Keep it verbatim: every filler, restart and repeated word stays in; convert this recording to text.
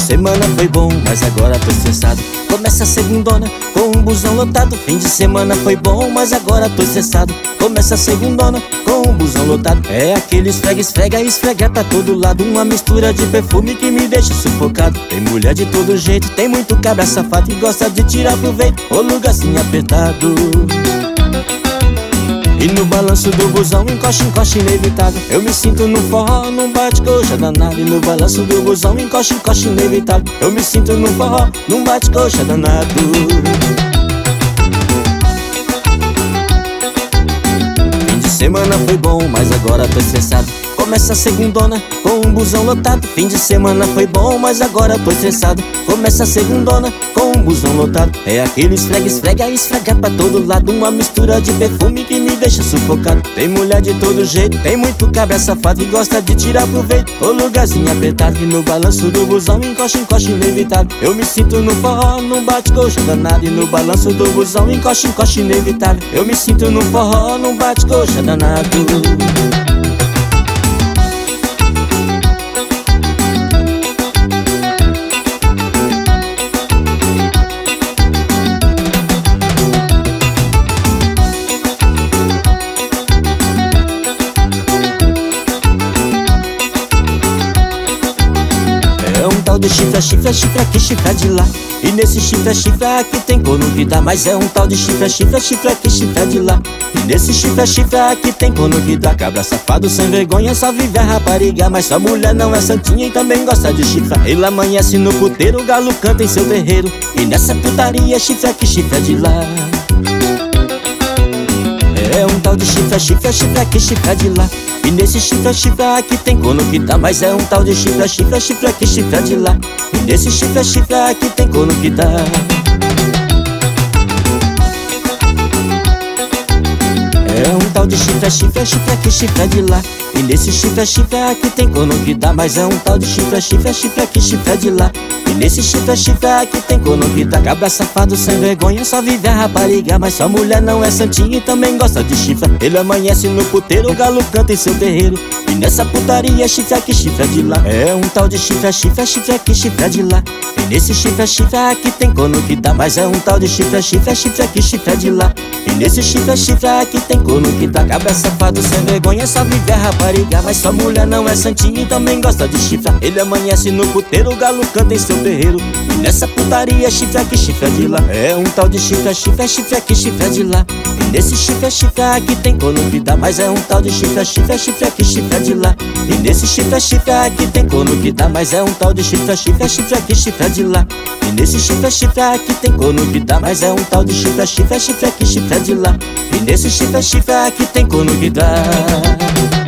semana foi bom, mas agora tô estressado. Começa a segundona com um busão lotado. Fim de semana foi bom, mas agora tô estressado. Começa a segundona com um busão lotado. É aquele esfrega, esfrega, esfrega pra todo lado. Uma mistura de perfume que me deixa sufocado. Tem mulher de todo jeito, tem muito cabra safado que gosta de tirar proveito, o lugarzinho apertado. E no balanço do busão, encoxa, encoxa inevitável. Eu me sinto no forró, num bate-coxa danado. E no balanço do busão, encoxa, encoxa inevitável. Eu me sinto no forró, num bate-coxa danado. Fim de semana foi bom, mas agora tô estressado. Começa a segundona com um busão lotado. Fim de semana foi bom, mas agora tô estressado. Começa a segundona com um busão lotado. É aquele esfrega, esfrega, esfrega pra todo lado. Uma mistura de perfume que me deixa sufocado. Tem mulher de todo jeito, tem muito cabra safado que gosta de tirar proveito, o lugarzinho apertado. E no balanço do busão, encoxa, encoxa inevitável. Eu me sinto no forró, num bate-coxa danado. E no balanço do busão, encoxa, encoxa inevitável. Eu me sinto no forró, num bate-coxa danado. É um tal de chifra, chifra, chifra aqui, chifra de lá. E nesse chifra, chifra aqui tem corno que dá. Mas é um tal de chifra, chifra, chifra aqui, chifra de lá. E nesse chifra, chifra aqui tem corno que dá. Cabra safado sem vergonha, só vive a rapariga. Mas sua mulher não é santinha e também gosta de chifra. Ele amanhece no puteiro, o galo canta em seu terreiro. E nessa putaria, chifra aqui, chifra de lá. É um tal de chifra, chifra, chifra aqui, chifra de lá. E nesse chifra, chifra aqui tem corno que dá. Mas é um tal de chifra, chifra, chifra aqui, chifra de lá. E nesse chifra, chifra aqui tem corno que dá. É um tal de chifra, chifra, chifra aqui, chifra de lá. E nesse chifra, chifra aqui tem corno que dá. Mas é um tal de chifra, chifra, chifra aqui, chifra de lá. E nesse chifra, chifra aqui tem corno que dá. Cabra safado sem vergonha, só vive a rapariga. Mas sua mulher não é santinha e também gosta de chifra. Ele amanhece no puteiro, o galo canta em seu terreiro. E nessa putaria, chifra aqui, chifra de lá. É um tal de chifra, chifra, chifra aqui, chifra de lá. E nesse chifra, chifra aqui tem corno que dá. Mas é um tal de chifra, chifra, chifra aqui, chifra de lá. E nesse chifra, chifra aqui tem corno que dá. Cabra safado sem vergonha, só vive a rapariga. Mas sua mulher não é santinha e também gosta de chifra. Ele amanhece no puteiro, o galo canta em seu terreiro. E nessa putaria, chifra aqui, chifra de lá. É um tal de chifra, chifra, chifra aqui, chifra de lá. E nesse chifra, chifra aqui tem corno que dá. Mas é um tal de chifra, chifra, chifra aqui, chifra de lá. E nesse chifra, chifra aqui tem corno que dá. Mas é um tal de chifra, chifra, chifra aqui, chifra de lá. E nesse chifra, chifra aqui tem corno que dá. Mas é um tal de chifra, chifra, chifra aqui, chifra de lá. E nesse chifra, chifra aqui tem corno que dá.